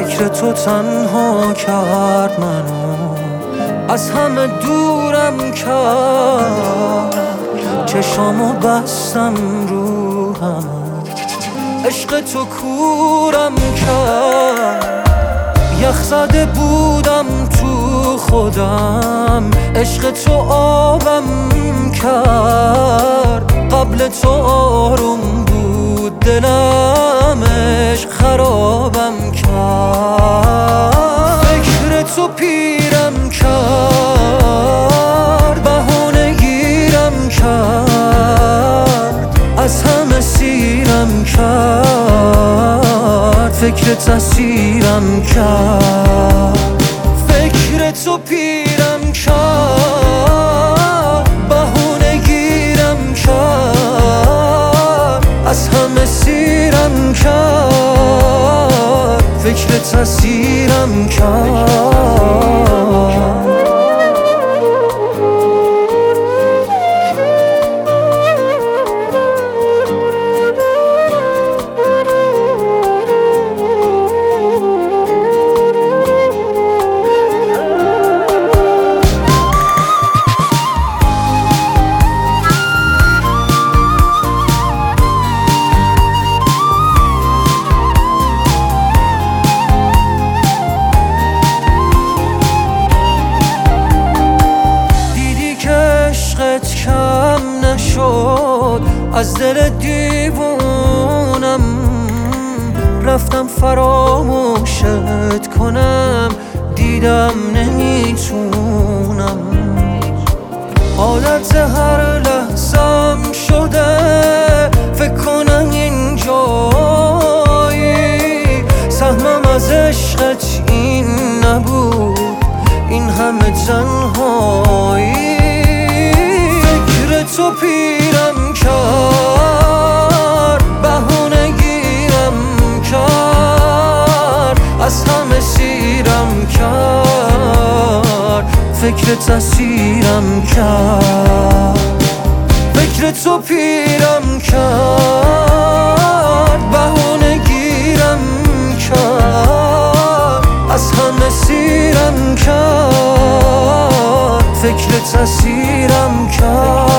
فکر تو تنها کرد منو، از همه دورم کرد. چشامو بستم رو همه، عشق تو کورم کرد. یخ زده بودم تو خودم، عشق تو آبم کرد. قبل تو آروم بود دلم، عشق خرابم کرد. فکر تو پیرم کرد، بهونه گیرم کرد، از همه سیرم کرد. فکر تسیرم کرد. فکر تو پیرم کرد، بهونه گیرم کرد، از همه سیرم کرد. فکر تسیرم کرد. کم نشد از دل دیوونم، رفتم فراموشت کنم، دیدم نمیتونم. عادت هر لحظم شده، فکر کنم اینجایی. سهمم از عشقت این نبود، این همه تنهایی. تو پیرم کرد، بهونه گیرم کرد، از همه سیرم کرد. فکر تسیرم کرد. فکر تو پیرم کرد، بهونه گیرم کرد، از همه سیرم کرد. فکر تسیرم کرد.